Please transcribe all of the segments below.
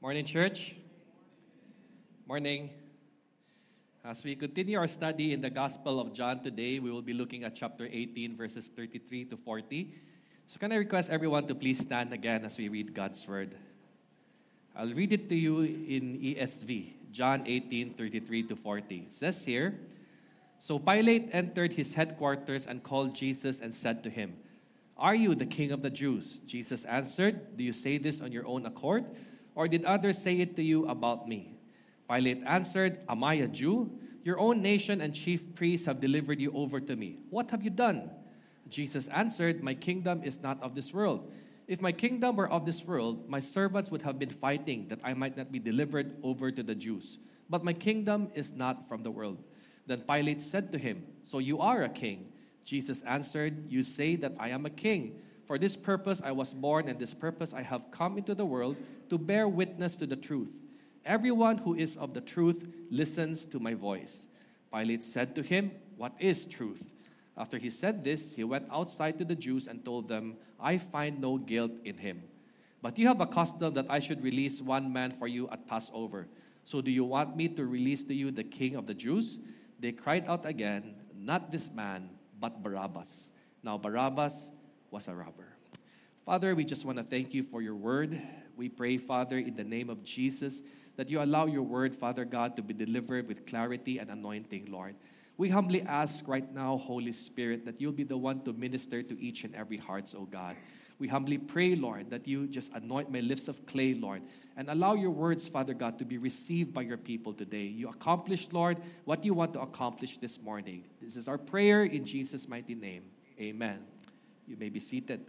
Morning, church. Morning. As we continue our study in the Gospel of John today, we will be looking at chapter 18, verses 33 to 40. So can I request everyone to please stand again as we read God's Word? I'll read it to you in ESV, John 18, 33 to 40. It says here, "So Pilate entered his headquarters and called Jesus and said to him, 'Are you the king of the Jews?' Jesus answered, 'Do you say this on your own accord? Or did others say it to you about me?' Pilate answered, 'Am I a Jew? Your own nation and chief priests have delivered you over to me. What have you done?' Jesus answered, 'My kingdom is not of this world. If my kingdom were of this world, my servants would have been fighting that I might not be delivered over to the Jews. But my kingdom is not from the world.' Then Pilate said to him, 'So you are a king?' Jesus answered, 'You say that I am a king. For this purpose I was born, and this purpose I have come into the world, to bear witness to the truth. Everyone who is of the truth listens to my voice.' Pilate said to him, 'What is truth?' After he said this, he went outside to the Jews and told them, 'I find no guilt in him. But you have a custom that I should release one man for you at Passover. So do you want me to release to you the king of the Jews?' They cried out again, 'Not this man, but Barabbas.' Now Barabbas was a robber." Father, we just want to thank you for your word. We pray, Father, in the name of Jesus, that you allow your word, Father God, to be delivered with clarity and anointing, Lord. We humbly ask right now, Holy Spirit, that you'll be the one to minister to each and every heart, oh God. We humbly pray, Lord, that you just anoint my lips of clay, Lord, and allow your words, Father God, to be received by your people today. You accomplish, Lord, what you want to accomplish this morning. This is our prayer in Jesus' mighty name. Amen. You may be seated.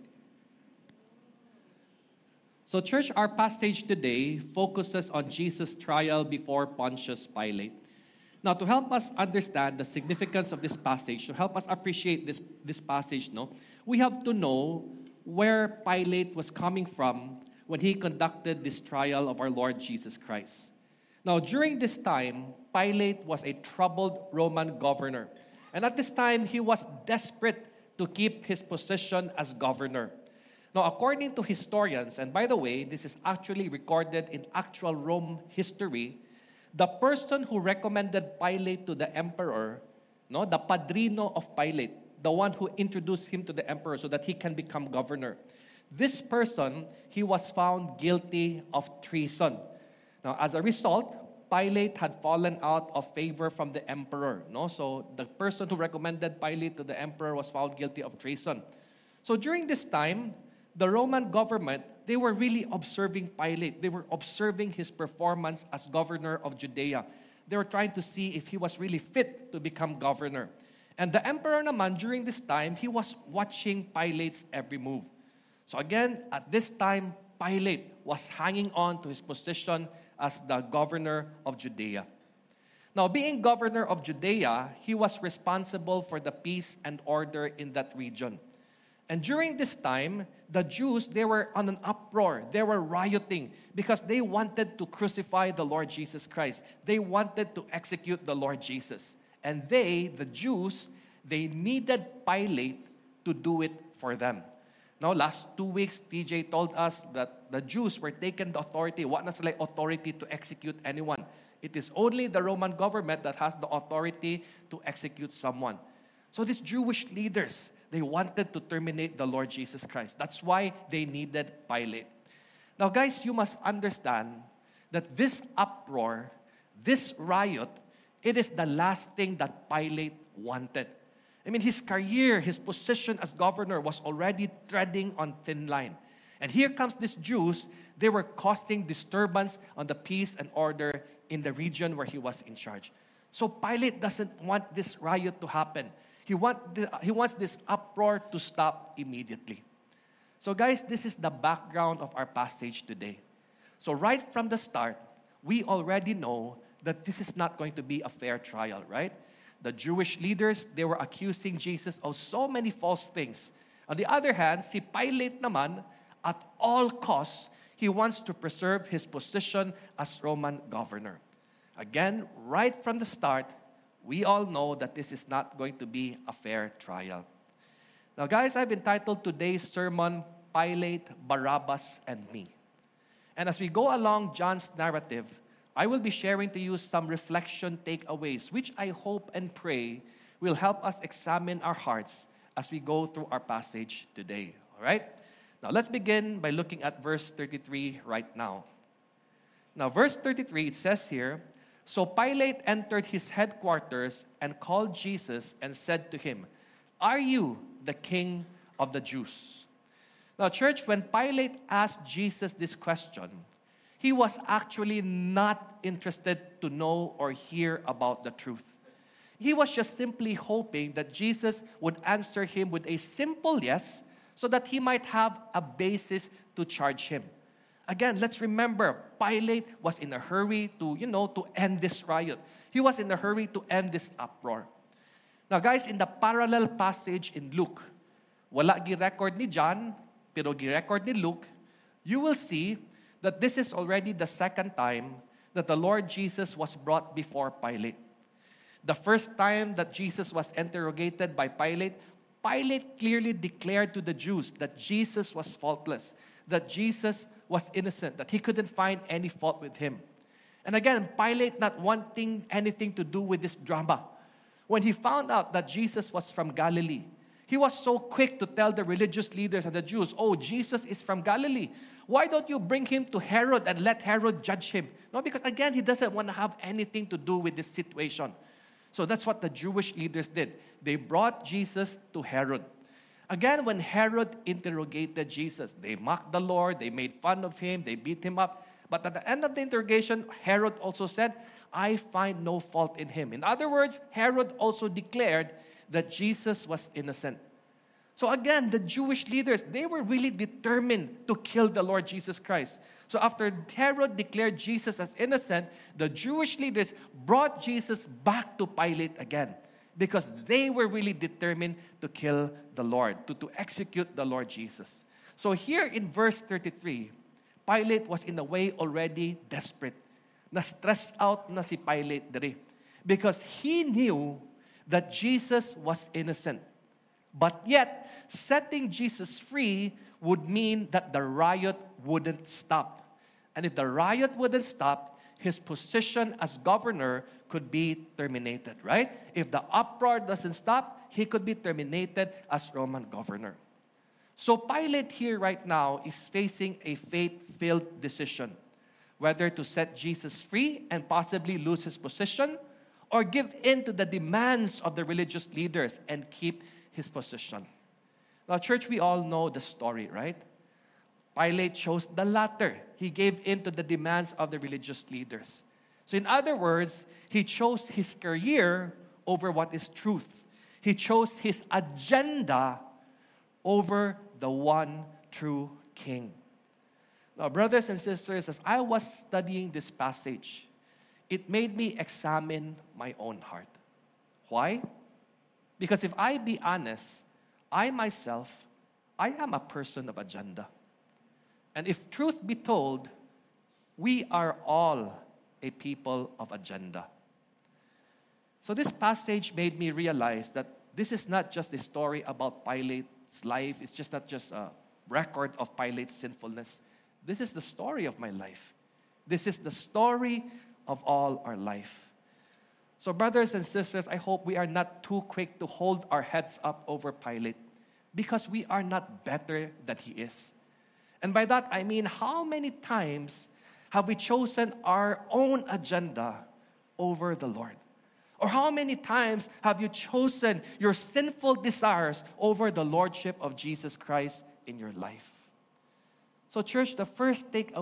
So, church, our passage today focuses on Jesus' trial before Pontius Pilate. Now, to help us understand the significance of this passage, to help us appreciate this passage, we have to know where Pilate was coming from when he conducted this trial of our Lord Jesus Christ. Now, during this time, Pilate was a troubled Roman governor. And at this time, he was desperate to keep his position as governor. Now, according to historians, and by the way, this is actually recorded in actual Rome history, the person who recommended Pilate to the emperor, the padrino of Pilate, the one who introduced him to the emperor so that he can become governor, this person, he was found guilty of treason. Now, as a result, Pilate had fallen out of favor from the emperor. So the person who recommended Pilate to the emperor was found guilty of treason. So during this time, the Roman government, they were really observing Pilate. They were observing his performance as governor of Judea. They were trying to see if he was really fit to become governor. And the emperor naman, during this time, he was watching Pilate's every move. So again, at this time, Pilate was hanging on to his position as the governor of Judea. Now, being governor of Judea, he was responsible for the peace and order in that region. And during this time, the Jews, they were on an uproar. They were rioting because they wanted to crucify the Lord Jesus Christ. They wanted to execute the Lord Jesus. And they, the Jews, they needed Pilate to do it for them. Now, last 2 weeks, TJ told us that the Jews were taken the authority. What na sila authority to execute anyone? It is only the Roman government that has the authority to execute someone. So these Jewish leaders, they wanted to terminate the Lord Jesus Christ. That's why they needed Pilate. Now, guys, you must understand that this uproar, this riot, it is the last thing that Pilate wanted. I mean, his career, his position as governor was already treading on thin line. And here comes these Jews. They were causing disturbance on the peace and order in the region where he was in charge. So Pilate doesn't want this riot to happen. He wants this uproar to stop immediately. So guys, this is the background of our passage today. So right from the start, we already know that this is not going to be a fair trial, right? The Jewish leaders, they were accusing Jesus of so many false things. On the other hand, si Pilate naman, at all costs, he wants to preserve his position as Roman governor. Again, right from the start, we all know that this is not going to be a fair trial. Now, guys, I've entitled today's sermon, Pilate, Barabbas, and Me. And as we go along John's narrative, I will be sharing to you some reflection takeaways, which I hope and pray will help us examine our hearts as we go through our passage today. All right? Now, let's begin by looking at verse 33 right now. Now, verse 33, it says here, "So Pilate entered his headquarters and called Jesus and said to him, 'Are you the king of the Jews?'" Now, church, when Pilate asked Jesus this question, he was actually not interested to know or hear about the truth. He was just simply hoping that Jesus would answer him with a simple yes so that he might have a basis to charge him. Again, let's remember, Pilate was in a hurry to end this riot. He was in a hurry to end this uproar. Now guys, in the parallel passage in Luke, wala gi-record ni John, pero gi-record ni Luke, you will see that this is already the second time that the Lord Jesus was brought before Pilate. The first time that Jesus was interrogated by Pilate, Pilate clearly declared to the Jews that Jesus was faultless, that Jesus was innocent, that he couldn't find any fault with him. And again, Pilate not wanting anything to do with this drama. When he found out that Jesus was from Galilee, he was so quick to tell the religious leaders and the Jews, "Oh, Jesus is from Galilee. Why don't you bring him to Herod and let Herod judge him?" No, because again, he doesn't want to have anything to do with this situation. So that's what the Jewish leaders did. They brought Jesus to Herod. Again, when Herod interrogated Jesus, they mocked the Lord, they made fun of him, they beat him up. But at the end of the interrogation, Herod also said, "I find no fault in him." In other words, Herod also declared that Jesus was innocent. So again, the Jewish leaders, they were really determined to kill the Lord Jesus Christ. So after Herod declared Jesus as innocent, the Jewish leaders brought Jesus back to Pilate again because they were really determined to kill the Lord, to execute the Lord Jesus. So here in verse 33, Pilate was in a way already desperate. Na-stress out na si Pilate diri because he knew that Jesus was innocent. But yet, setting Jesus free would mean that the riot wouldn't stop. And if the riot wouldn't stop, his position as governor could be terminated, right? If the uproar doesn't stop, he could be terminated as Roman governor. So Pilate here right now is facing a fate-filled decision, whether to set Jesus free and possibly lose his position, or give in to the demands of the religious leaders and keep his position. Now, church, we all know the story, right? Pilate chose the latter. He gave in to the demands of the religious leaders. So in other words, he chose his career over what is truth. He chose his agenda over the one true king. Now, brothers and sisters, as I was studying this passage, it made me examine my own heart. Why? Because if I be honest, I myself, I am a person of agenda. And if truth be told, we are all a people of agenda. So this passage made me realize that this is not just a story about Pilate's life. It's just not just a record of Pilate's sinfulness. This is the story of my life. This is the story of all our life. So brothers and sisters, I hope we are not too quick to hold our heads up over Pilate because we are not better than he is. And by that, I mean, how many times have we chosen our own agenda over the Lord? Or how many times have you chosen your sinful desires over the lordship of Jesus Christ in your life? So church, the first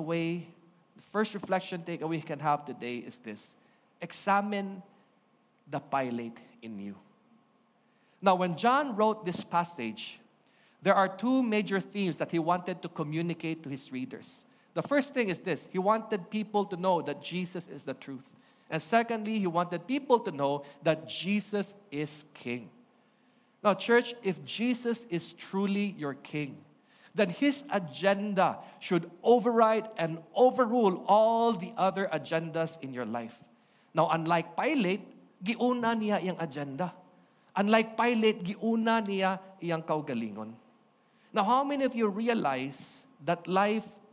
reflection takeaway we can have today is this: examine the Pilate in you. Now, when John wrote this passage, there are two major themes that he wanted to communicate to his readers. The first thing is this: he wanted people to know that Jesus is the truth. And secondly, he wanted people to know that Jesus is king. Now, church, if Jesus is truly your king, then his agenda should override and overrule all the other agendas in your life. Now, unlike Pilate, giuna niya iyang agenda. Unlike Pilate, giuna niya iyang kaugalingon. Now, how many of you realize that life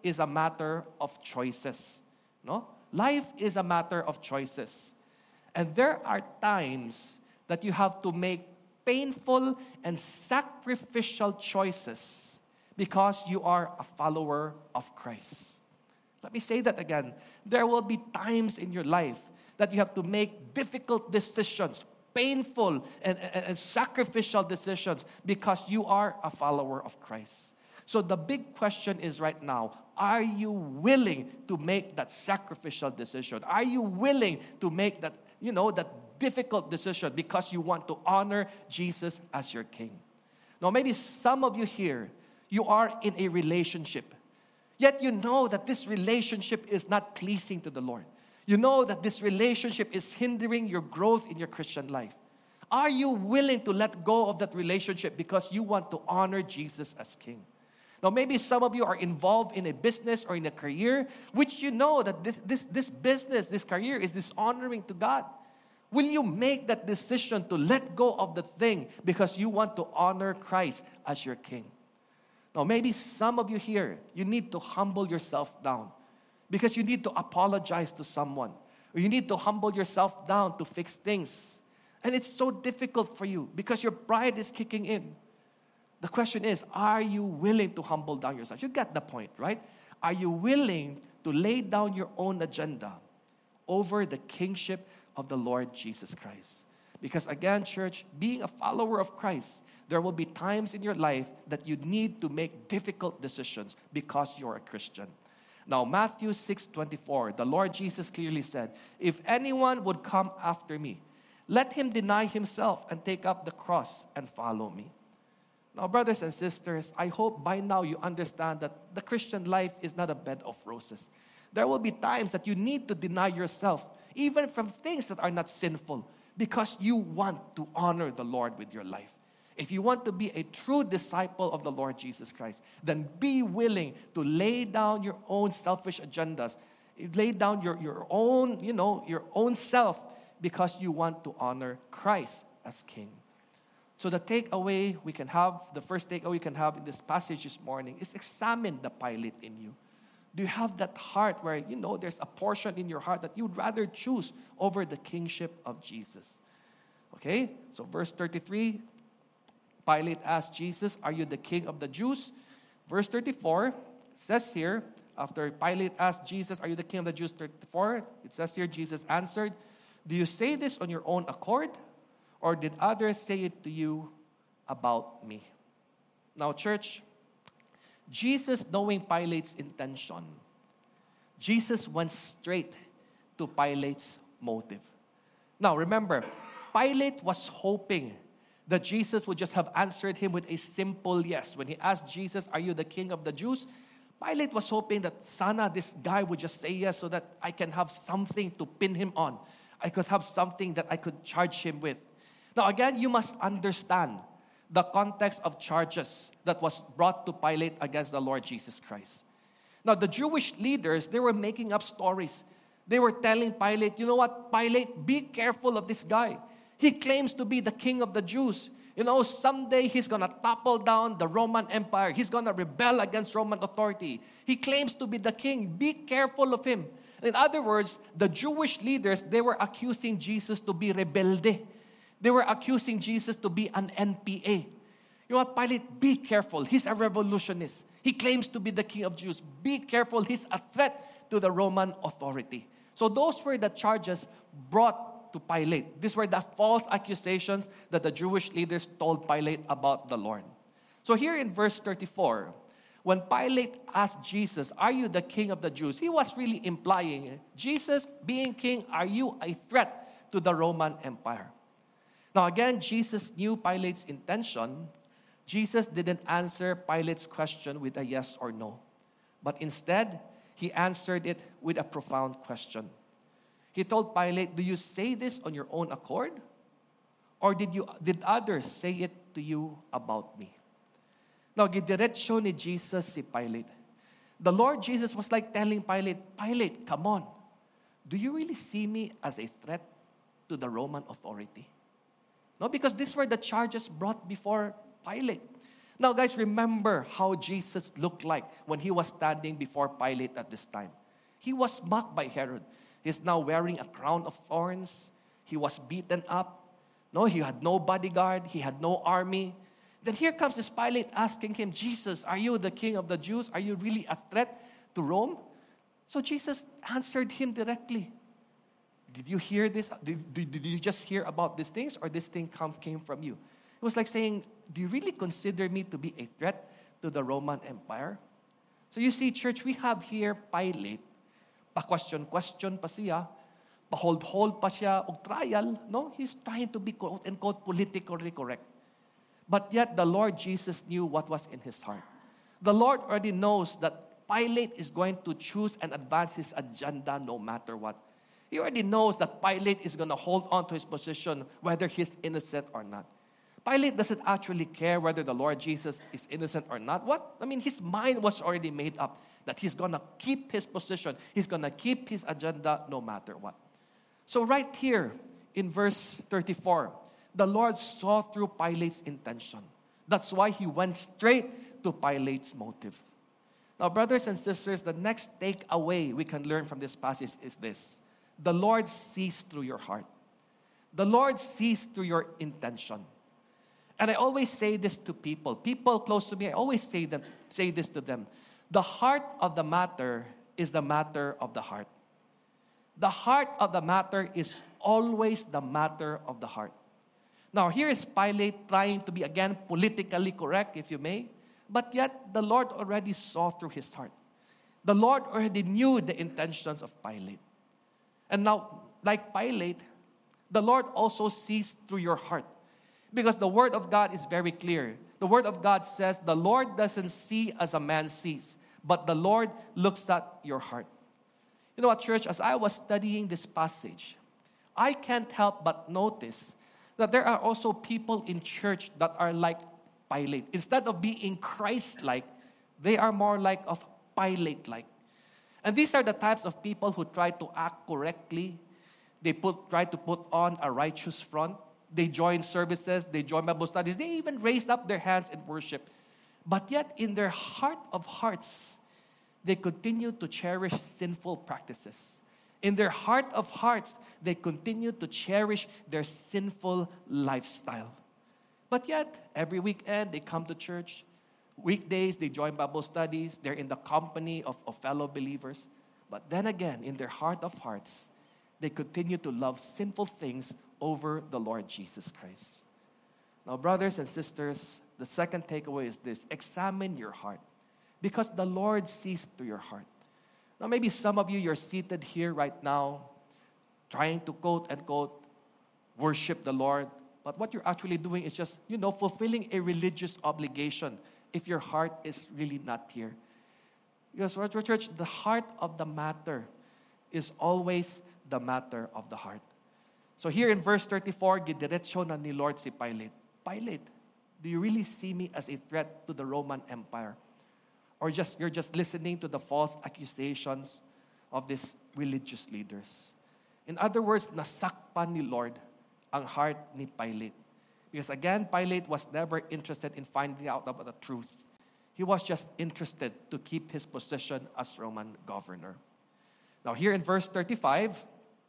is a matter of choices. No? Life is a matter of choices. And there are times that you have to make painful and sacrificial choices because you are a follower of Christ. Let me say that again. There will be times in your life that you have to make difficult decisions, painful and sacrificial decisions because you are a follower of Christ. So the big question is right now, are you willing to make that sacrificial decision? Are you willing to make that, that difficult decision because you want to honor Jesus as your King? Now, maybe some of you here, you are in a relationship, yet you know that this relationship is not pleasing to the Lord. You know that this relationship is hindering your growth in your Christian life. Are you willing to let go of that relationship because you want to honor Jesus as King? Now, maybe some of you are involved in a business or in a career, which you know that this business, this career is dishonoring to God. Will you make that decision to let go of the thing because you want to honor Christ as your King? Now, maybe some of you here, you need to humble yourself down because you need to apologize to someone, or you need to humble yourself down to fix things. And it's so difficult for you because your pride is kicking in. The question is, are you willing to humble down yourself? You get the point, right? Are you willing to lay down your own agenda over the kingship of the Lord Jesus Christ? Because again, church, being a follower of Christ, there will be times in your life that you need to make difficult decisions because you're a Christian. Now, Matthew 6:24, the Lord Jesus clearly said, if anyone would come after me, let him deny himself and take up the cross and follow me. Now, brothers and sisters, I hope by now you understand that the Christian life is not a bed of roses. There will be times that you need to deny yourself, even from things that are not sinful, because you want to honor the Lord with your life. If you want to be a true disciple of the Lord Jesus Christ, then be willing to lay down your own selfish agendas, lay down your own self, because you want to honor Christ as King. So the takeaway we can have, the first takeaway we can have in this passage this morning is examine the Pilate in you. Do you have that heart where, there's a portion in your heart that you'd rather choose over the kingship of Jesus? Okay, so verse 33, Pilate asked Jesus, are you the king of the Jews? Verse 34 says here, after Pilate asked Jesus, are you the king of the Jews? 34, it says here, Jesus answered, do you say this on your own accord? Or did others say it to you about me? Now, church, Jesus, knowing Pilate's intention, Jesus went straight to Pilate's motive. Now, remember, Pilate was hoping that Jesus would just have answered him with a simple yes. When he asked Jesus, are you the king of the Jews? Pilate was hoping that sana, this guy would just say yes so that I can have something to pin him on. I could have something that I could charge him with. Now again, you must understand the context of charges that was brought to Pilate against the Lord Jesus Christ. Now the Jewish leaders, they were making up stories. They were telling Pilate, you know what, Pilate, be careful of this guy. He claims to be the king of the Jews. Someday he's going to topple down the Roman Empire. He's going to rebel against Roman authority. He claims to be the king. Be careful of him. In other words, the Jewish leaders, they were accusing Jesus to be rebelde. They were accusing Jesus to be an NPA. You know what, Pilate, be careful. He's a revolutionist. He claims to be the king of Jews. Be careful. He's a threat to the Roman authority. So those were the charges brought to Pilate. These were the false accusations that the Jewish leaders told Pilate about the Lord. So here in verse 34, when Pilate asked Jesus, are you the king of the Jews? He was really implying, Jesus, being king, are you a threat to the Roman Empire? Now again, Jesus knew Pilate's intention. Jesus didn't answer Pilate's question with a yes or no. But instead, he answered it with a profound question. He told Pilate, do you say this on your own accord? Or did others say it to you about me? Now, gidiretso ni Jesus si Pilate. The Lord Jesus was like telling Pilate, Pilate, come on. Do you really see me as a threat to the Roman authority? No, because these were the charges brought before Pilate. Now, guys, remember how Jesus looked like when he was standing before Pilate at this time. He was mocked by Herod. He's now wearing a crown of thorns. He was beaten up. No, he had no bodyguard. He had no army. Then here comes this Pilate asking him, Jesus, are you the king of the Jews? Are you really a threat to Rome? So Jesus answered him directly. Did you hear this? Did you just hear about these things, or this thing came from you? It was like saying, do you really consider me to be a threat to the Roman Empire? So you see, church, we have here Pilate. Pa-question pa siya. Pa-hold pa siya. Og trial, no? He's trying to be, quote-unquote, politically correct. But yet, the Lord Jesus knew what was in his heart. The Lord already knows that Pilate is going to choose and advance his agenda no matter what. He already knows that Pilate is going to hold on to his position whether he's innocent or not. Pilate doesn't actually care whether the Lord Jesus is innocent or not. His mind was already made up that he's going to keep his position. He's going to keep his agenda no matter what. So right here in verse 34, the Lord saw through Pilate's intention. That's why he went straight to Pilate's motive. Now, brothers and sisters, the next takeaway we can learn from this passage is this. The Lord sees through your heart. The Lord sees through your intention. And I always say this to people close to me, I always say this to them. The heart of the matter is the matter of the heart. The heart of the matter is always the matter of the heart. Now, here is Pilate trying to be, again, politically correct, if you may. But yet, the Lord already saw through his heart. The Lord already knew the intentions of Pilate. And now, like Pilate, the Lord also sees through your heart. Because the Word of God is very clear. The Word of God says, the Lord doesn't see as a man sees, but the Lord looks at your heart. You know what, church? As I was studying this passage, I can't help but notice that there are also people in church that are like Pilate. Instead of being Christ-like, they are more like of Pilate-like. And these are the types of people who try to act correctly. They try to put on a righteous front. They join services. They join Bible studies. They even raise up their hands in worship. But yet, in their heart of hearts, they continue to cherish sinful practices. In their heart of hearts, they continue to cherish their sinful lifestyle. But yet, every weekend, they come to church. Weekdays, they join Bible studies. They're in the company of fellow believers. But then again, in their heart of hearts, they continue to love sinful things over the Lord Jesus Christ. Now, brothers and sisters, the second takeaway is this. Examine your heart. Because the Lord sees through your heart. Now, maybe some of you, you're seated here right now, trying to quote-unquote worship the Lord. But what you're actually doing is just, fulfilling a religious obligation if your heart is really not here. Because, church, the heart of the matter is always the matter of the heart. So here in verse 34, gidiretso na ni Lord si Pilate. Pilate, do you really see me as a threat to the Roman Empire? Or you're just listening to the false accusations of these religious leaders? In other words, nasakpan ni Lord ang heart ni Pilate. Because again, Pilate was never interested in finding out about the truth. He was just interested to keep his position as Roman governor. Now here in verse 35,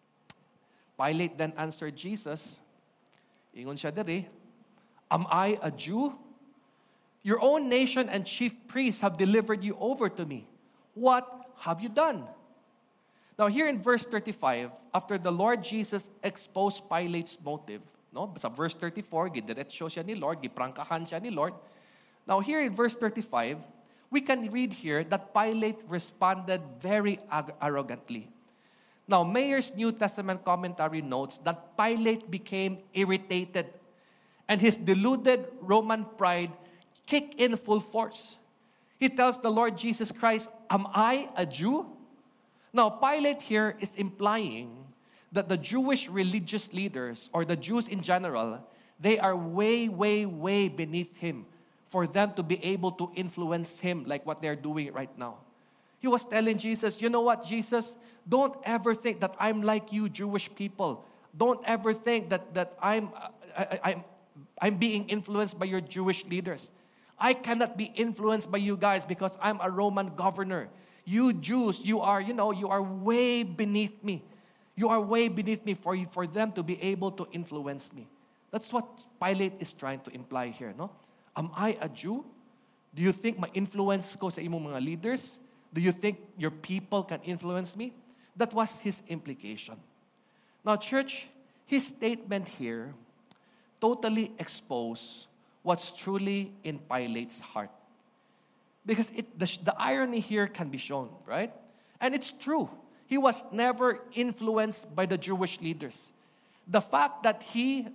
Pilate then answered Jesus, ingon siya diri, am I a Jew? Your own nation and chief priests have delivered you over to me. What have you done? Now here in verse 35, after the Lord Jesus exposed Pilate's motive, sa verse 34, gidiretso siya ni Lord, giprangkahan siya ni Lord. Now here in verse 35, we can read here that Pilate responded very arrogantly. Now, Mayer's New Testament commentary notes that Pilate became irritated and his deluded Roman pride kicked in full force. He tells the Lord Jesus Christ, am I a Jew? Now, Pilate here is implying that the Jewish religious leaders, or the Jews in general, they are way, way, way beneath him for them to be able to influence him like what they're doing right now. He was telling Jesus, you know what, Jesus? Don't ever think that I'm like you Jewish people. Don't ever think that I'm being influenced by your Jewish leaders. I cannot be influenced by you guys because I'm a Roman governor. You Jews, you are way beneath me. You are way beneath me for them to be able to influence me. That's what Pilate is trying to imply here, no? Am I a Jew? Do you think my influence ko sa imong mga leaders? Do you think your people can influence me? That was his implication. Now, church, his statement here totally exposed what's truly in Pilate's heart. Because the irony here can be shown, right? And it's true. He was never influenced by the Jewish leaders. The fact that he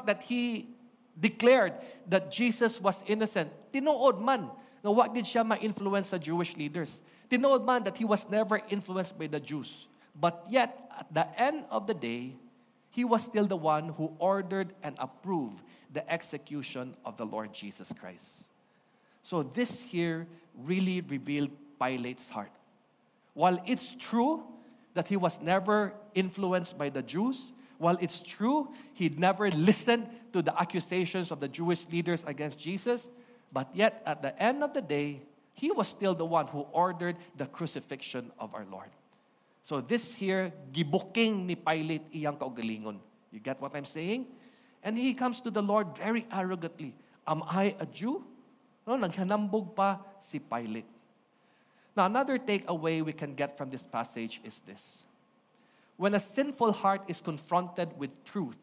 declared that Jesus was innocent, tinuod man na wag gid siya ma-influence sa Jewish leaders. Tinuod man that he was never influenced by the Jews. But yet, at the end of the day, he was still the one who ordered and approved the execution of the Lord Jesus Christ. So this here really revealed Pilate's heart. While it's true that he was never influenced by the Jews, while it's true he never listened to the accusations of the Jewish leaders against Jesus, but yet at the end of the day, he was still the one who ordered the crucifixion of our Lord. So this here, gibuking ni Pilate iyang kaugalingon. You get what I'm saying? And he comes to the Lord very arrogantly. Am I a Jew? No, naghanambog pa si Pilate. Now, another takeaway we can get from this passage is this. When a sinful heart is confronted with truth,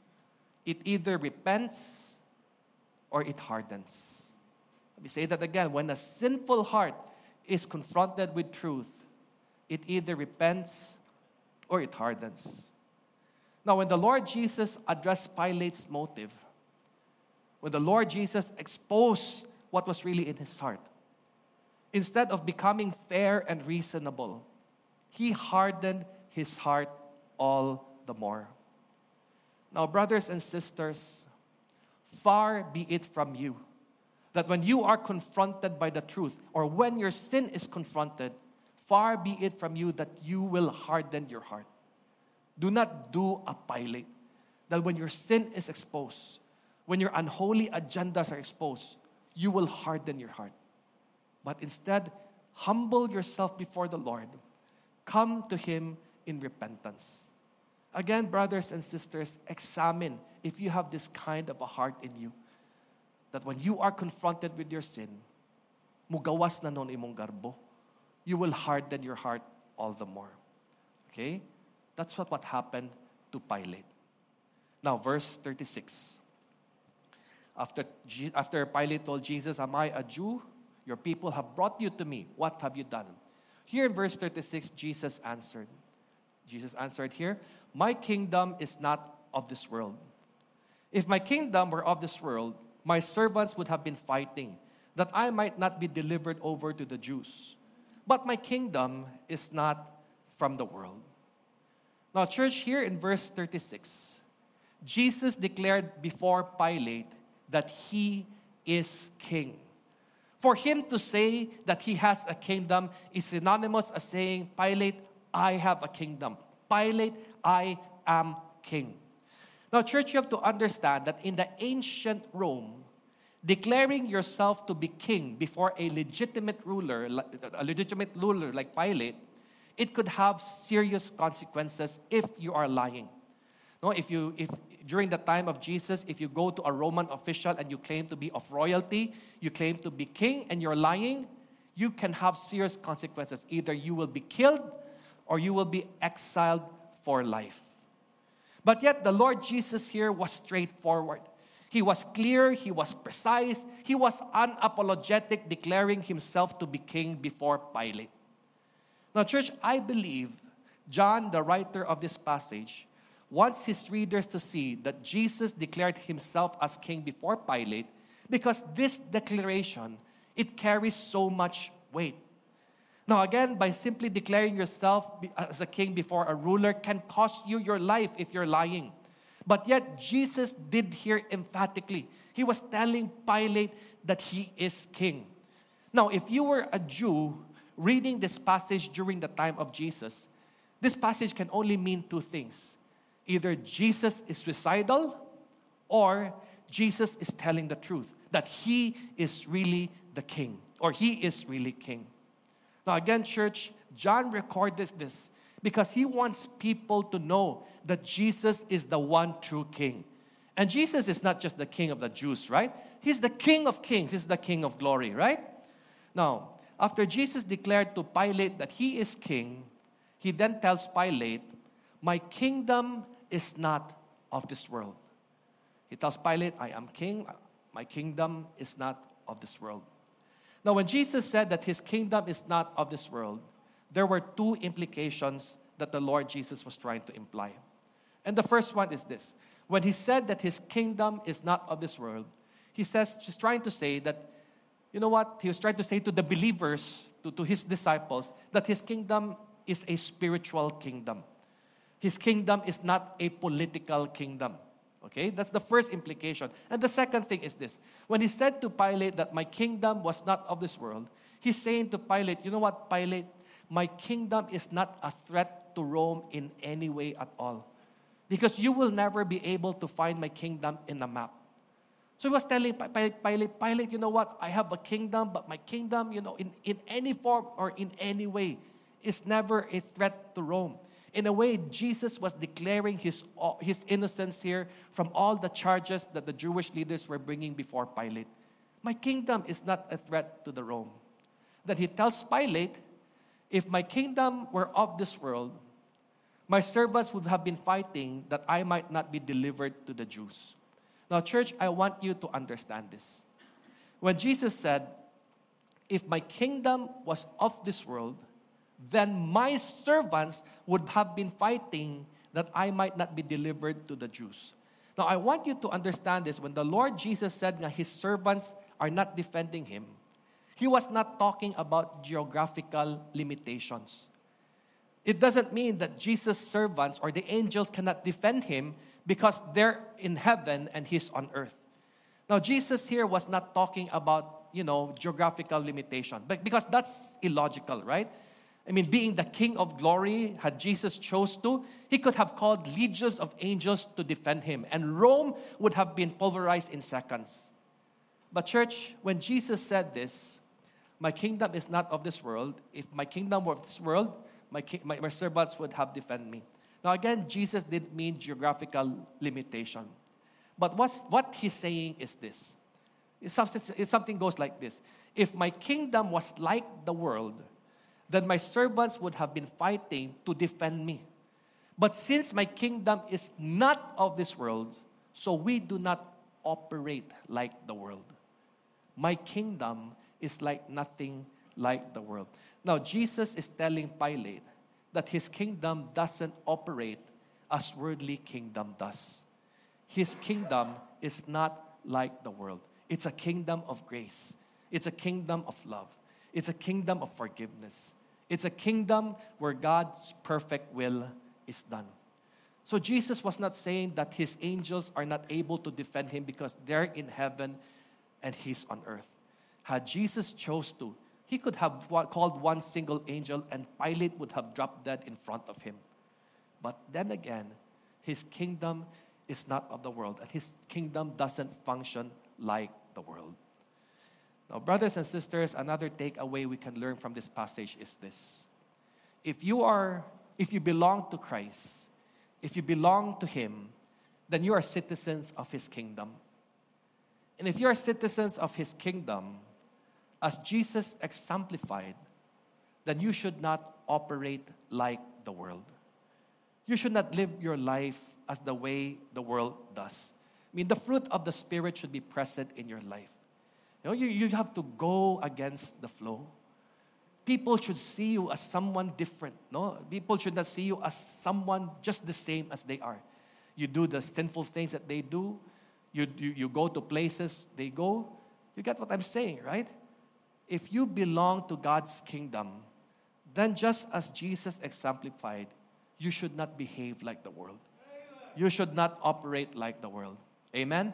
it either repents or it hardens. Let me say that again. When a sinful heart is confronted with truth, it either repents or it hardens. Now, when the Lord Jesus addressed Pilate's motive, when the Lord Jesus exposed what was really in his heart, instead of becoming fair and reasonable, he hardened his heart all the more. Now, brothers and sisters, far be it from you that when you are confronted by the truth, or when your sin is confronted, far be it from you that you will harden your heart. Do not do a Pilate, that when your sin is exposed, when your unholy agendas are exposed, you will harden your heart. But instead, humble yourself before the Lord. Come to Him in repentance. Again, brothers and sisters, examine if you have this kind of a heart in you. That when you are confronted with your sin, mugawas na non imong garbo, you will harden your heart all the more. Okay? That's what happened to Pilate. Now, verse 36. After Pilate told Jesus, am I a Jew? Your people have brought you to me. What have you done? Here in verse 36, Jesus answered. Jesus answered here, my kingdom is not of this world. If my kingdom were of this world, my servants would have been fighting, that I might not be delivered over to the Jews. But my kingdom is not from the world. Now, church, here in verse 36, Jesus declared before Pilate that he is king. For him to say that he has a kingdom is synonymous as saying, Pilate, I have a kingdom. Pilate, I am king. Now, church, you have to understand that in the ancient Rome, declaring yourself to be king before a legitimate ruler like Pilate, it could have serious consequences if you are lying. No, if during the time of Jesus, if you go to a Roman official and you claim to be of royalty, you claim to be king, and you're lying, you can have serious consequences. Either you will be killed or you will be exiled for life. But yet the Lord Jesus here was straightforward. He was clear, he was precise, he was unapologetic, declaring himself to be king before Pilate. Now, church, I believe John, the writer of this passage, wants his readers to see that Jesus declared himself as king before Pilate because this declaration, it carries so much weight. Now again, by simply declaring yourself as a king before a ruler can cost you your life if you're lying. But yet Jesus did here emphatically. He was telling Pilate that he is king. Now, if you were a Jew reading this passage during the time of Jesus, this passage can only mean two things. Either Jesus is suicidal or Jesus is telling the truth, that he is really the king, or he is really king. Now again, church, John recorded this because he wants people to know that Jesus is the one true king. And Jesus is not just the king of the Jews, right? He's the King of kings. He's the King of glory, right? Now, after Jesus declared to Pilate that he is king, he then tells Pilate, my kingdom is not of this world. He tells Pilate, I am king. My kingdom is not of this world. Now, when Jesus said that his kingdom is not of this world, there were two implications that the Lord Jesus was trying to imply. And the first one is this. When he said that his kingdom is not of this world, he's trying to say that, you know what? He was trying to say to the believers, to his disciples, that his kingdom is a spiritual kingdom. His kingdom is not a political kingdom. Okay? That's the first implication. And the second thing is this. When he said to Pilate that my kingdom was not of this world, he's saying to Pilate, you know what, Pilate? My kingdom is not a threat to Rome in any way at all. Because you will never be able to find my kingdom in the map. So he was telling Pilate, you know what? I have a kingdom, but my kingdom, in any form or in any way, is never a threat to Rome. In a way, Jesus was declaring his innocence here from all the charges that the Jewish leaders were bringing before Pilate. My kingdom is not a threat to the Rome. Then he tells Pilate, if my kingdom were of this world, my servants would have been fighting that I might not be delivered to the Jews. Now, church, I want you to understand this. When Jesus said, if my kingdom was of this world, then my servants would have been fighting that I might not be delivered to the Jews. Now, I want you to understand this. When the Lord Jesus said that his servants are not defending him, he was not talking about geographical limitations. It doesn't mean that Jesus' servants or the angels cannot defend him because they're in heaven and he's on earth. Now, Jesus here was not talking about, geographical limitation, but because that's illogical, right? I mean, being the King of glory, had Jesus chose to, he could have called legions of angels to defend him, and Rome would have been pulverized in seconds. But church, when Jesus said this, my kingdom is not of this world. If my kingdom were of this world, my servants would have defended me. Now again, Jesus didn't mean geographical limitation. But what he's saying is this. Something goes like this. If my kingdom was like the world, then my servants would have been fighting to defend me. But since my kingdom is not of this world, so we do not operate like the world. My kingdom is like nothing like the world. Now, Jesus is telling Pilate that his kingdom doesn't operate as worldly kingdom does. His kingdom is not like the world. It's a kingdom of grace. It's a kingdom of love. It's a kingdom of forgiveness. It's a kingdom where God's perfect will is done. So Jesus was not saying that his angels are not able to defend him because they're in heaven and he's on earth. Had Jesus chose to, he could have called one single angel and Pilate would have dropped dead in front of him. But then again, his kingdom is not of the world and his kingdom doesn't function like the world. Now, brothers and sisters, another takeaway we can learn from this passage is this. If you belong to Christ, if you belong to him, then you are citizens of his kingdom. And if you are citizens of his kingdom, as Jesus exemplified, then you should not operate like the world. You should not live your life as the way the world does. I mean, the fruit of the Spirit should be present in your life. You have to go against the flow. People should see you as someone different. No, people should not see you as someone just the same as they are. You do the sinful things that they do. You go to places they go. You get what I'm saying, right? If you belong to God's kingdom, then just as Jesus exemplified, you should not behave like the world. You should not operate like the world. Amen?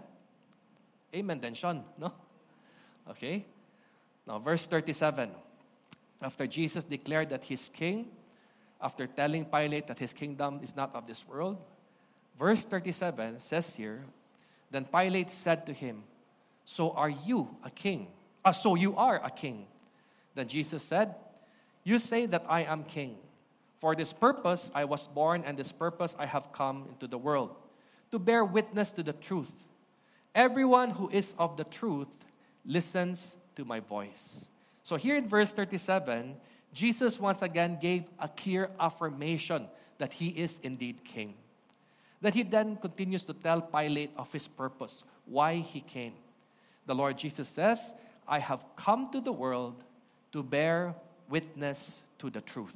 Amen then, Sean. No? Okay. Now, verse 37. After Jesus declared that he's king, after telling Pilate that his kingdom is not of this world, verse 37 says here, Then Pilate said to him, So are you a king? So you are a king. Then Jesus said, You say that I am king. For this purpose I was born, and this purpose I have come into the world, to bear witness to the truth. Everyone who is of the truth listens to my voice. So here in verse 37, Jesus once again gave a clear affirmation that he is indeed king. That he then continues to tell Pilate of his purpose, why he came. The Lord Jesus says, I have come to the world to bear witness to the truth.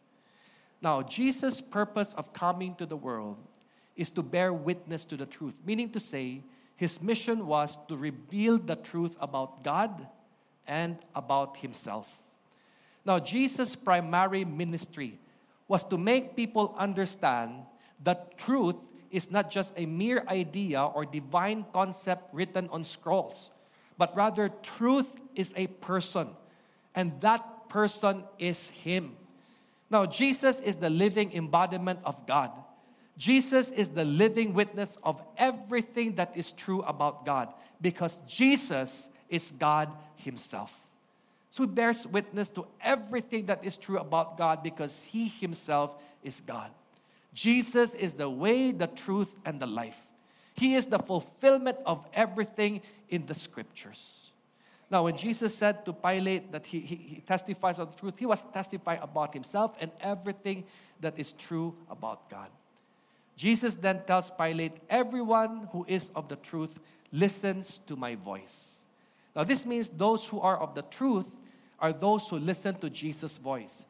Now, Jesus' purpose of coming to the world is to bear witness to the truth, meaning to say, his mission was to reveal the truth about God and about himself. Now, Jesus' primary ministry was to make people understand that truth is not just a mere idea or divine concept written on scrolls, but rather truth is a person, and that person is him. Now, Jesus is the living embodiment of God. Jesus is the living witness of everything that is true about God, because Jesus is God himself. So he bears witness to everything that is true about God because he himself is God. Jesus is the way, the truth, and the life. He is the fulfillment of everything in the scriptures. Now, when Jesus said to Pilate that he testifies of the truth, he was testifying about himself and everything that is true about God. Jesus then tells Pilate, everyone who is of the truth listens to my voice. Now, this means those who are of the truth are those who listen to Jesus' voice.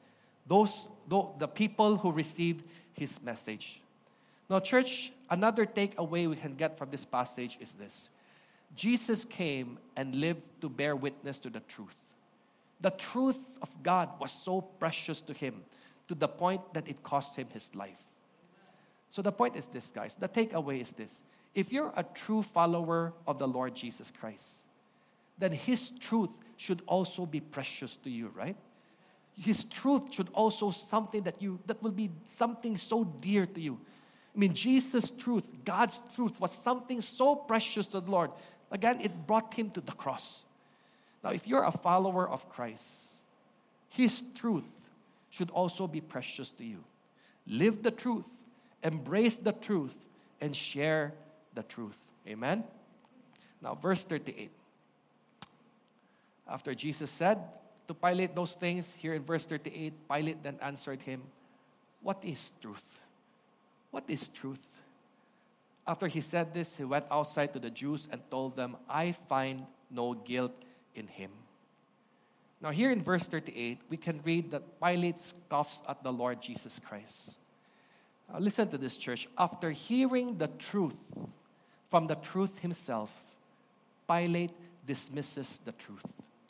The people who received his message. Now, church, another takeaway we can get from this passage is this. Jesus came and lived to bear witness to the truth. The truth of God was so precious to him to the point that it cost him his life. So the point is this, guys. The takeaway is this. If you're a true follower of the Lord Jesus Christ, then his truth should also be precious to you, right? His truth should also something that will be something so dear to you. I mean, Jesus' truth, God's truth was something so precious to the Lord. Again, it brought him to the cross. Now, if you're a follower of Christ, his truth should also be precious to you. Live the truth, embrace the truth, and share the truth. Amen? Now, verse 38. After Jesus said to Pilate those things, here in verse 38, Pilate then answered him, What is truth? What is truth? After he said this, he went outside to the Jews and told them, I find no guilt in him. Now here in verse 38, we can read that Pilate scoffs at the Lord Jesus Christ. Now listen to this, church. After hearing the truth from the truth himself, Pilate dismisses the truth.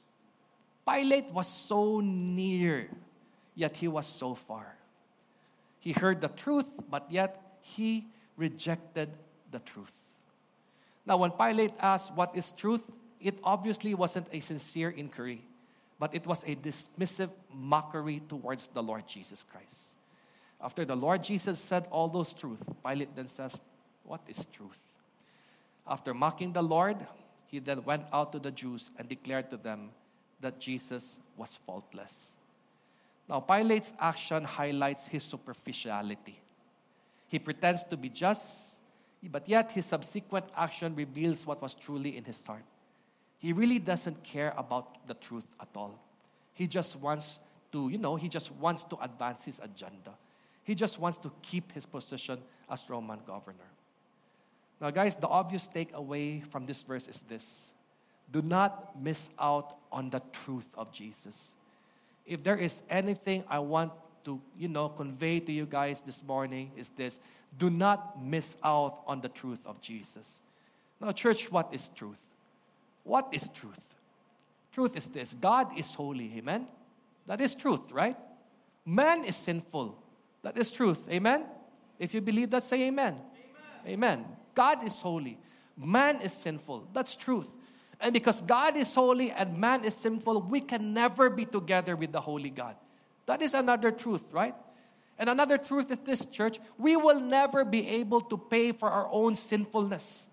Pilate was so near, yet he was so far. He heard the truth, but yet he rejected the truth. Now, when Pilate asked what is truth, it obviously wasn't a sincere inquiry, but it was a dismissive mockery towards the Lord Jesus Christ. After the Lord Jesus said all those truths, Pilate then says, What is truth? After mocking the Lord, he then went out to the Jews and declared to them that Jesus was faultless. Now, Pilate's action highlights his superficiality. He pretends to be just, but yet his subsequent action reveals what was truly in his heart. He really doesn't care about the truth at all. He just wants to, advance his agenda. He just wants to keep his position as Roman governor. Now, guys, the obvious takeaway from this verse is this. Do not miss out on the truth of Jesus. If there is anything I want to, convey to you guys this morning is this. Do not miss out on the truth of Jesus. Now, church, what is truth? What is truth? Truth is this. God is holy. Amen? That is truth, right? Man is sinful. That is truth. Amen? If you believe that, say amen. Amen. God is holy. Man is sinful. That's truth. And because God is holy and man is sinful, we can never be together with the holy God. That is another truth, right? And another truth is this, church. We will never be able to pay for our own sinfulness.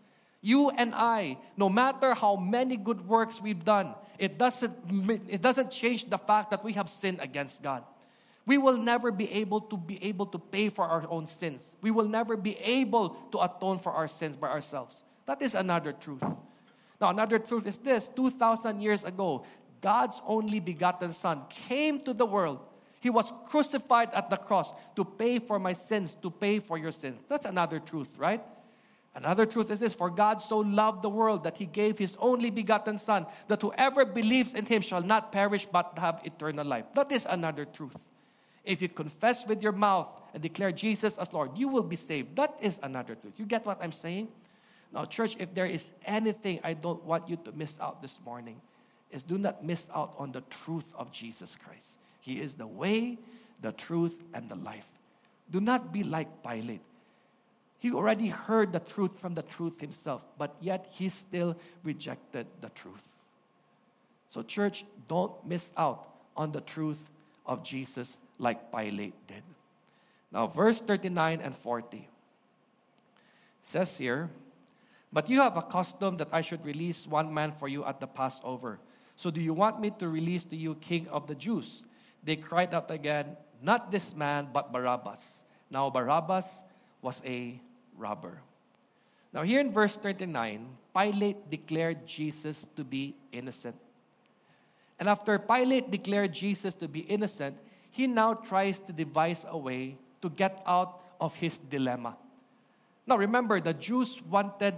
You and I, no matter how many good works we've done, it doesn't change the fact that we have sinned against God. We will never be able to pay for our own sins. We will never be able to atone for our sins by ourselves. That is another truth. Now, another truth is this: 2,000 years ago, God's only begotten Son came to the world. He was crucified at the cross to pay for my sins, to pay for your sins. That's another truth, right? Another truth is this: for God so loved the world that He gave His only begotten Son, that whoever believes in Him shall not perish but have eternal life. That is another truth. If you confess with your mouth and declare Jesus as Lord, you will be saved. That is another truth. You get what I'm saying? Now, church, if there is anything I don't want you to miss out this morning, is do not miss out on the truth of Jesus Christ. He is the way, the truth, and the life. Do not be like Pilate. He already heard the truth from the truth himself, but yet he still rejected the truth. So, church, don't miss out on the truth of Jesus like Pilate did. Now, verse 39 and 40 says here, "But you have a custom that I should release one man for you at the Passover. So do you want me to release to you King of the Jews?" They cried out again, "Not this man, but Barabbas." Now Barabbas was a robber. Now here in verse 39, Pilate declared Jesus to be innocent. And after Pilate declared Jesus to be innocent, he now tries to devise a way to get out of his dilemma. Now remember, the Jews wanted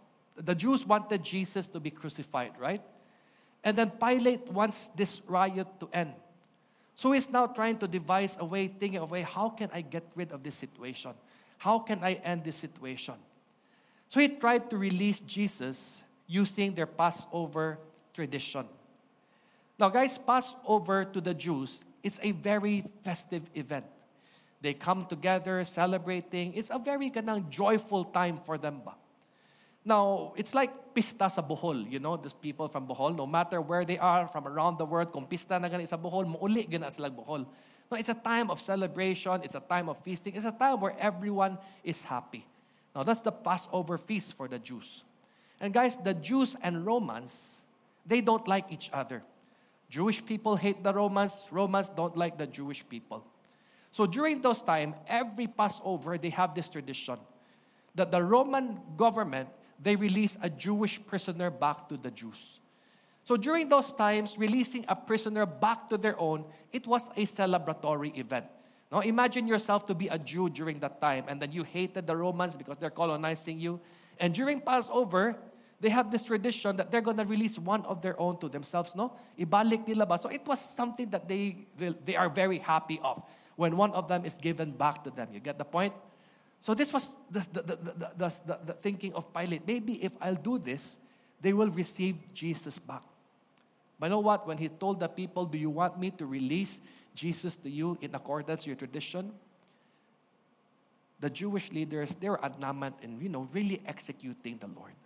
Jesus to be crucified, right? And then Pilate wants this riot to end. So he's now trying to devise a way, thinking of a way, how can I get rid of this situation? How can I end this situation? So he tried to release Jesus using their Passover tradition. Now guys, Passover to the Jews, it's a very festive event. They come together celebrating. It's a very joyful time for them. Now, it's like pista sa Bohol. You know, these people from Bohol, no matter where they are from around the world, kung pista na gani sa Bohol, muuli gana sila Bohol. No, it's a time of celebration. It's a time of feasting. It's a time where everyone is happy. Now, that's the Passover feast for the Jews. And guys, the Jews and Romans, they don't like each other. Jewish people hate the Romans. Romans don't like the Jewish people. So during those times, every Passover, they have this tradition that the Roman government, they release a Jewish prisoner back to the Jews. So during those times, releasing a prisoner back to their own, it was a celebratory event. Now imagine yourself to be a Jew during that time, and then you hated the Romans because they're colonizing you. And during Passover, they have this tradition that they're going to release one of their own to themselves, no? Ibalik nila ba? So it was something that they are very happy of when one of them is given back to them. You get the point? So this was the thinking of Pilate. Maybe if I'll do this, they will receive Jesus back. But you know what? When he told the people, "Do you want me to release Jesus to you in accordance with your tradition?" The Jewish leaders, they were adamant in, really executing the Lord.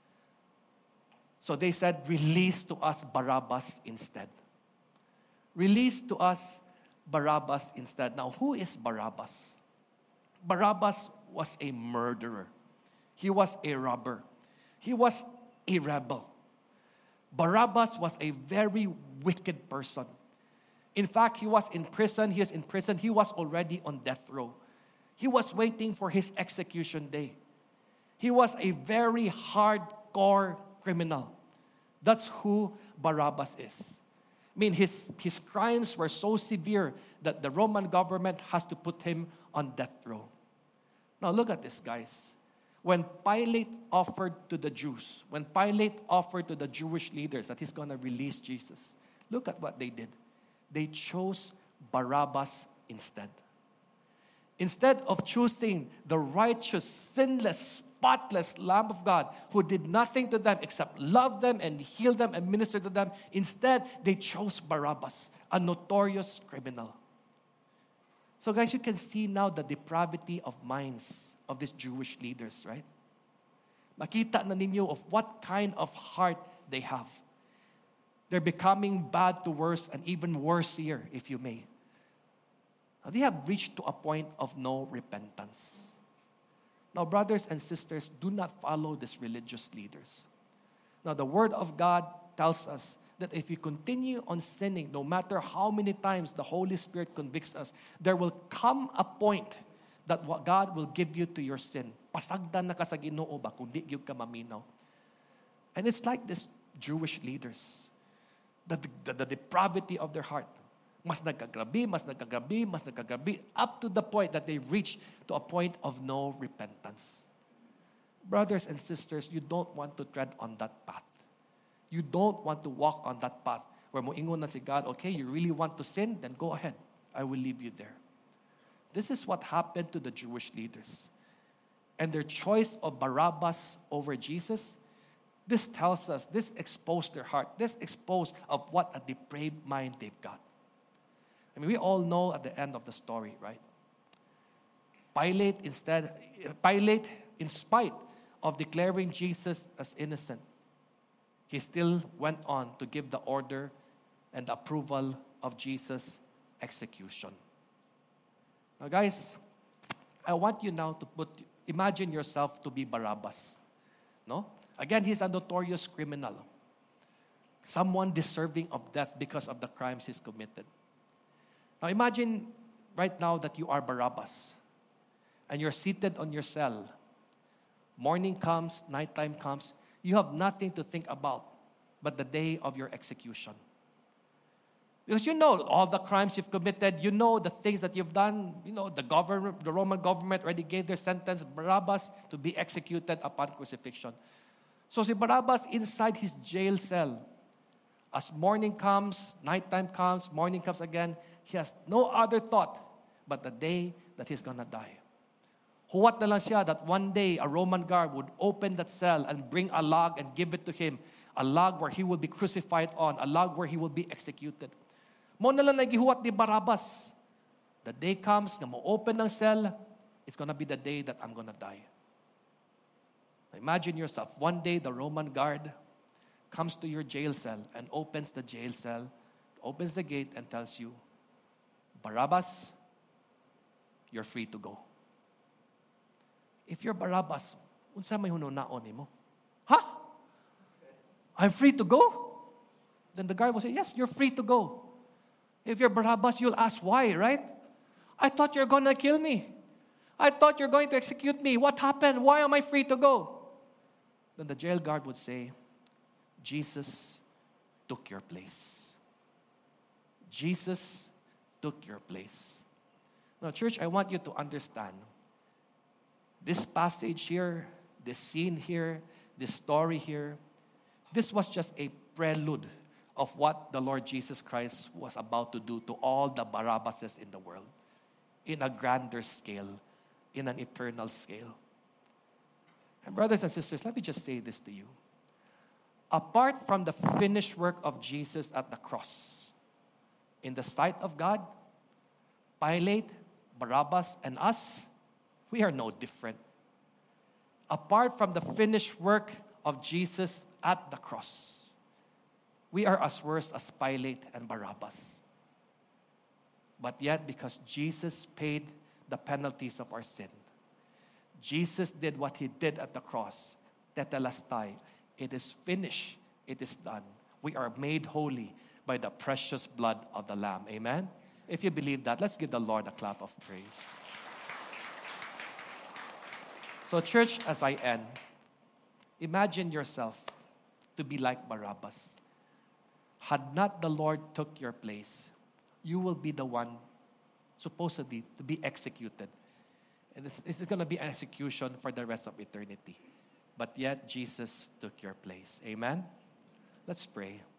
So they said, "Release to us Barabbas instead." Release to us Barabbas instead. Now, who is Barabbas? Barabbas was a murderer. He was a robber. He was a rebel. Barabbas was a very wicked person. In fact, he was in prison. He is in prison. He was already on death row. He was waiting for his execution day. He was a very hardcore criminal. That's who Barabbas is. I mean, his crimes were so severe that the Roman government has to put him on death row. Now look at this, guys. When Pilate offered to the Jews, when Pilate offered to the Jewish leaders that he's going to release Jesus, look at what they did. They chose Barabbas instead. Instead of choosing the righteous, sinless, spotless Lamb of God who did nothing to them except love them and heal them and minister to them, instead they chose Barabbas, a notorious criminal. So guys, you can see now the depravity of minds of these Jewish leaders, right? Makita na ninyo of what kind of heart they have. They're becoming bad to worse and even worse here, if you may. Now, they have reached to a point of no repentance. Now, brothers and sisters, do not follow these religious leaders. Now, the Word of God tells us that if you continue on sinning, no matter how many times the Holy Spirit convicts us, there will come a point that what God will give you to your sin. Pasagdan na ka sa Ginoo ba kung di gyud ka maminaw. And it's like these Jewish leaders. The depravity of their heart. Mas nagkagrabi, up to the point that they reach to a point of no repentance. Brothers and sisters, you don't want to tread on that path. You don't want to walk on that path where moingon na si God, okay, you really want to sin? Then go ahead. I will leave you there. This is what happened to the Jewish leaders. And their choice of Barabbas over Jesus, this tells us, this exposed their heart. This exposed of what a depraved mind they've got. I mean, we all know at the end of the story, right? Pilate, in spite of declaring Jesus as innocent, he still went on to give the order and the approval of Jesus' execution. Now, guys, I want you now to imagine yourself to be Barabbas. No? Again, he's a notorious criminal. Someone deserving of death because of the crimes he's committed. Now, imagine right now that you are Barabbas and you're seated on your cell. Morning comes, nighttime comes. You have nothing to think about but the day of your execution. Because you know all the crimes you've committed. You know the things that you've done. You know the Roman government already gave their sentence, Barabbas, to be executed upon crucifixion. So si Barabbas inside his jail cell. As morning comes, nighttime comes, morning comes again, he has no other thought but the day that he's gonna die. Huwat na lang siya that one day a Roman guard would open that cell and bring a log and give it to him. A log where he will be crucified on. A log where he will be executed. Mo na lang nagihuwat ni Barabbas. The day comes na mo open ng cell, it's gonna be the day that I'm gonna die. Imagine yourself, one day the Roman guard comes to your jail cell and opens the jail cell, opens the gate and tells you, Barabbas, you're free to go. If you're Barabbas, unsa may hununaon nimo? Huh? I'm free to go? Then the guard will say, yes, you're free to go. If you're Barabbas, you'll ask why, right? I thought you're going to kill me. I thought you're going to execute me. What happened? Why am I free to go? Then the jail guard would say, Jesus took your place. Jesus took your place. Now, church, I want you to understand this passage here, this scene here, this story here, this was just a prelude of what the Lord Jesus Christ was about to do to all the Barabbases in the world in a grander scale, in an eternal scale. And brothers and sisters, let me just say this to you. Apart from the finished work of Jesus at the cross, in the sight of God, Pilate, Barabbas, and us, we are no different. Apart from the finished work of Jesus at the cross, we are as worse as Pilate and Barabbas. But yet, because Jesus paid the penalties of our sin, Jesus did what he did at the cross. Tetelestai. It is finished. It is done. We are made holy by the precious blood of the Lamb. Amen? If you believe that, let's give the Lord a clap of praise. So church, as I end, imagine yourself to be like Barabbas. Had not the Lord took your place, you will be the one supposedly to be executed. And this is going to be an execution for the rest of eternity. But yet, Jesus took your place. Amen? Let's pray.